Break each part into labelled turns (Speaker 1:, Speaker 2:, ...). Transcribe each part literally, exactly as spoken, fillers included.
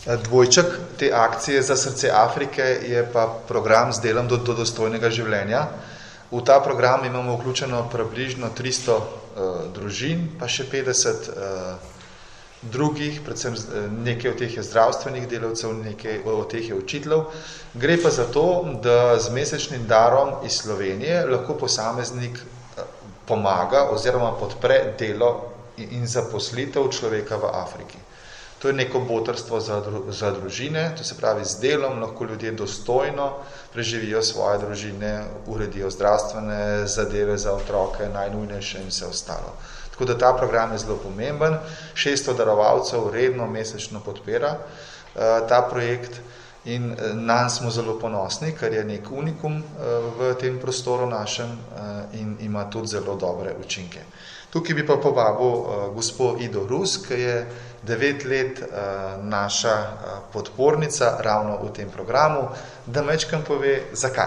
Speaker 1: Dvojček te akcije za srce Afrike je pa program z delom do, do dostojnega življenja. V ta program imamo vključeno približno tristo uh, družin, pa še petdeset uh, drugih, predvsem nekaj od teh je zdravstvenih delavcev, nekaj od teh je učiteljev. Gre pa za to, da z mesečnim darom iz Slovenije lahko posameznik pomaga oziroma podpre delo in zaposlitev človeka v Afriki. To je neko botrstvo za, za družine, to se pravi z delom lahko ljudje dostojno preživijo svoje družine, uredijo zdravstvene zadeve za otroke, najnujnejše in vse ostalo. Tako da ta program je zelo pomemben, šeststo darovalcev redno mesečno podpira uh, ta projekt in nanj smo zelo ponosni, ker je nek unikum uh, v tem prostoru našem uh, in ima tudi zelo dobre učinke. Tukaj bi pa povabil uh, gospo Ido Rus, ki je devet let uh, naša uh, podpornica ravno v tem programu, da mečkam pove, zakaj.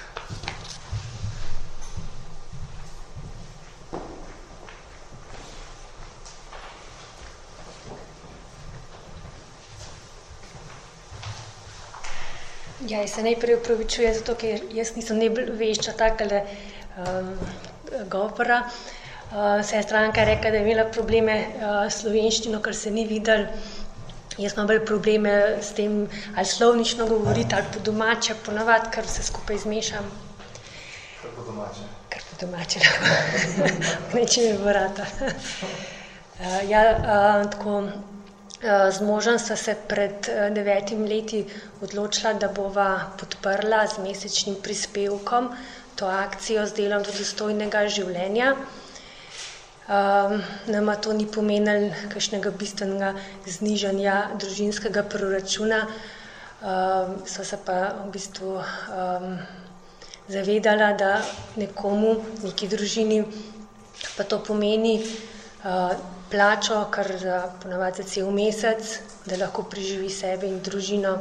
Speaker 2: Ja, jaz se najprej upravičujem, zato ker jaz nisem najbolj vešča takele um, govora. Uh, Sestranka je rekla, da je imela probleme uh, s slovenščino, ker se ni videl. Jaz imam bolj probleme s tem, ali slovnično govoriti, ali po domače, ponavadi, ker se skupaj zmešam.
Speaker 1: Kar po domače?
Speaker 2: Kar po domače, neče mi bo rata. uh, ja, uh, tako, uh, z možem sva se pred uh, devetimi leti odločila, da bova podprla z mesečnim prispevkom to akcijo z delom do dostojnega življenja. Um, nama to ni pomenilo kakšnega bistvenega znižanja družinskega proračuna, um, so se pa v bistvu um, zavedala, da nekomu, neki družini pa to pomeni uh, plačo, kar za, ponavadi za cel mesec, da lahko preživi sebe in družino.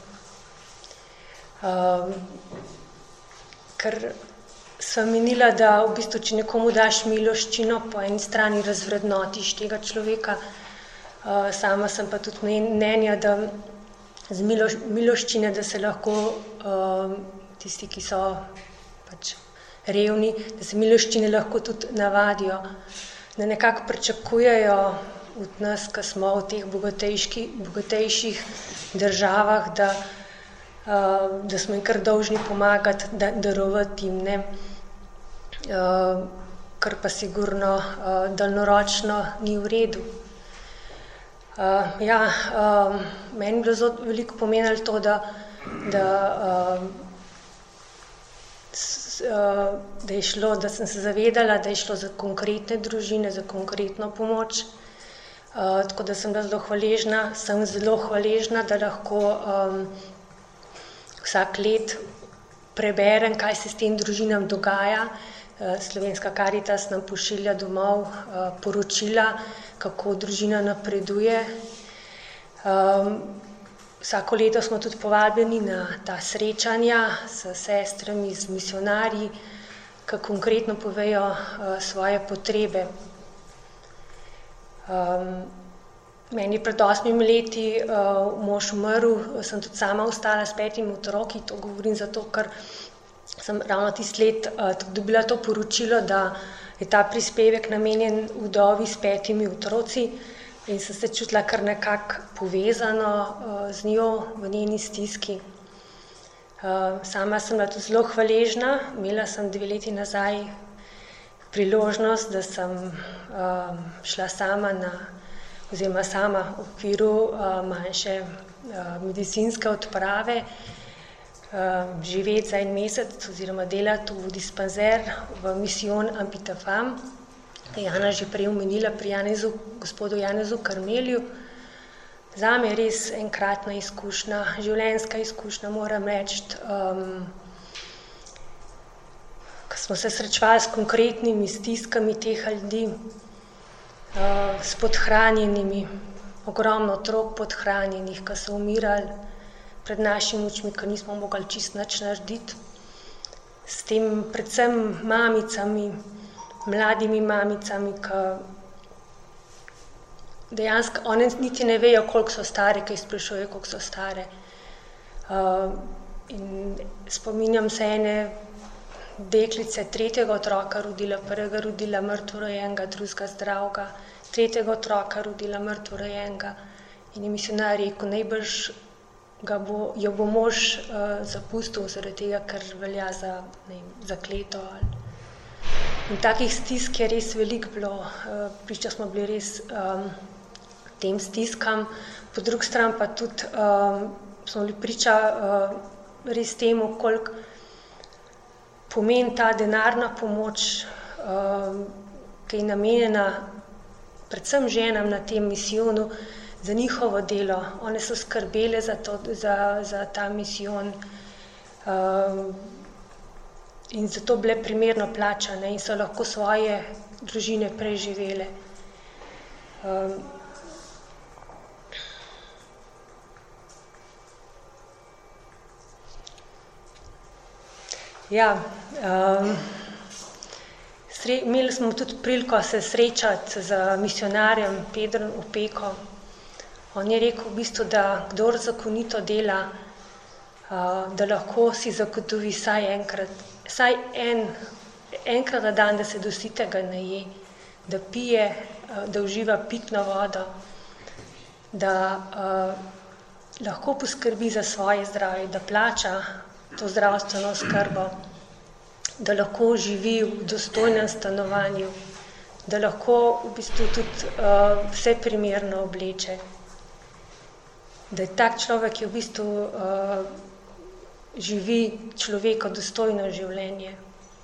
Speaker 2: Um, ker sem menila, da v bistvu, če nekomu daš miloščino, po eni strani razvrednotiš tega človeka. Uh, sama sem pa tudi mnenja, da z miloš, miloščine, da se lahko uh, tisti, ki so pač revni, da se miloščine lahko tudi navadijo, da nekako pričakujejo od nas, ki smo v teh bogatejših državah, da Uh, da smo jim kar dolžni pomagati, da, darovati jim, ne. Uh, kar pa sigurno uh, daljnoročno ni v redu. Uh, ja, uh, meni je bilo zelo veliko pomenilo to, da, da, uh, s, uh, da je šlo, da sem se zavedala, da je šlo za konkretne družine, za konkretno pomoč. Uh, tako da sem bila zelo hvaležna, sem zelo hvaležna, da lahko um, vsak let preberem, kaj se s tem družinam dogaja. Slovenska Karitas nam pošilja domov poročila, kako družina napreduje. Vsako leto smo tudi povabljeni na ta srečanja s sestrami, z misionarji, ki konkretno povejo svoje potrebe. Meni pred osmimi leti uh, mož umrl, sem tudi sama ostala s petimi otroki, to govorim zato, ker sem ravno tisti let uh, dobila to poročilo, da je ta prispevek namenjen vdovi s petimi otroci in sem se čutila kar nekako povezano uh, z njo v njeni stiski. Uh, sama sem bila tudi zelo hvaležna, imela sem dve leti nazaj priložnost, da sem uh, šla sama na oziroma sama v okviru uh, manjše uh, medicinske odprave, uh, živeti za en mesec oziroma delati v dispanzer v misijon Ampitafam. Jana že prej omenila pri Janezu, gospodu Janezu Karmelju. Zame je res enkratna izkušnja, življenjska izkušnja, moram reči, um, ko smo se srečevali s konkretnimi stiskami teh ljudi, Uh, s podhranjenimi, ogromno otrok podhranjenih, ki so umirali pred našimi očmi, ki nismo mogli čisto nič narediti. S tem predvsem mamicami, mladimi mamicami, ki dejansko one niti ne vejo, koliko so stare, kaj sprašujejo, koliko so stare. Uh, in spominjam se ene deklice, tretjega otroka rodila, prvega rodila mrtvorojenega, drugega zdravega, tretjega otroka rodila mrtvorojenega in je misionar rekel, najbrž ga bo, jo bo mož uh, zapustil zaradi tega, ker velja za, ne vem, za kleto. In takih stisk je res veliko bilo, uh, priča smo bili res um, tem stiskam, po drugi strani pa tudi um, smo bili priča uh, res temu, koliko pomeni ta denarna pomoč, um, ki je namenjena predvsem ženam na tem misijonu, za njihovo delo. One so skrbele za, to, za, za ta misijon um, in zato bile primerno plačane in so lahko svoje družine preživele. Um, ja, um, sre, imeli smo tudi priliko se srečati z misionarjem Pedrom Opeko. On je rekel v bistvu, da kdor zakonito dela, da lahko si zagotovi vsaj enkrat, vsaj en, enkrat na dan, da se dositega naje, da pije, da uživa pitno vodo, da uh, lahko poskrbi za svoje zdravje, da plača to zdravstveno skrbo, da lahko živi v dostojnem stanovanju, da lahko v bistvu tudi uh, vse primerno obleče. Da je tak človek, ki v bistvu uh, živi človeka dostojno življenje.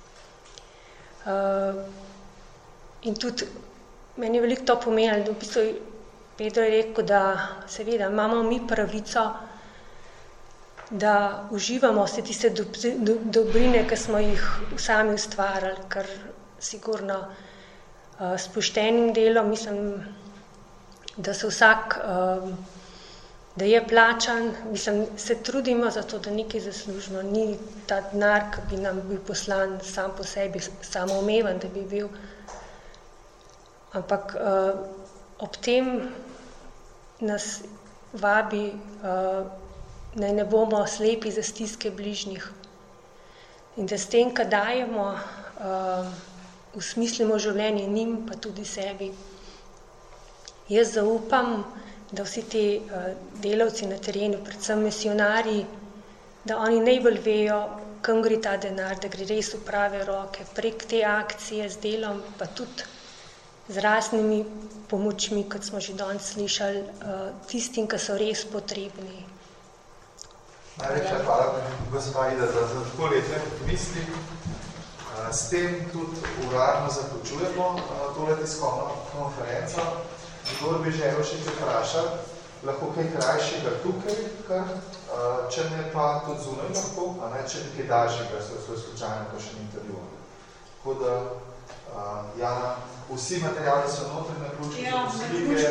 Speaker 2: Uh, in tudi meni je veliko to pomenilo, da v bistvu Pedro je rekel, da seveda imamo mi pravico, da uživamo vse tiste dobrine, ki smo jih sami ustvarjali, ker sigurno uh, s poštenim delom, mislim, da se vsak uh, da je plačan, mislim, se trudimo za to, da nekaj zaslužimo, ni ta denar, ki bi nam bil poslan sam po sebi, samoumeven, da bi bil. Ampak uh, ob tem nas vabi, uh, naj ne bomo slepi za stiske bližnjih in da s tem, kad dajemo, uh, usmislimo življenje njim, pa tudi sebi. Jaz zaupam, da vsi ti uh, delavci na terenu, predvsem misionarji, da oni najbolj vejo, kam gre ta denar, da gre res v prave roke, prek te akcije z delom, pa tudi z raznimi pomočmi, kot smo že danes slišali, uh, tistim, ki so res potrebni.
Speaker 1: Najlepša hvala, gospa Ida, za tako lepe misli. S tem tudi uradno zaključujemo tole tiskovno konferenco. Kdor bi želel še če vprašati, lahko kaj krajšega tukaj, kar, če ne pa tudi zunaj lahko, a ne, če nekaj daljšega, so slučajno pa še intervju. Tako da, Jana, vsi materiali so notri na ključki, slike,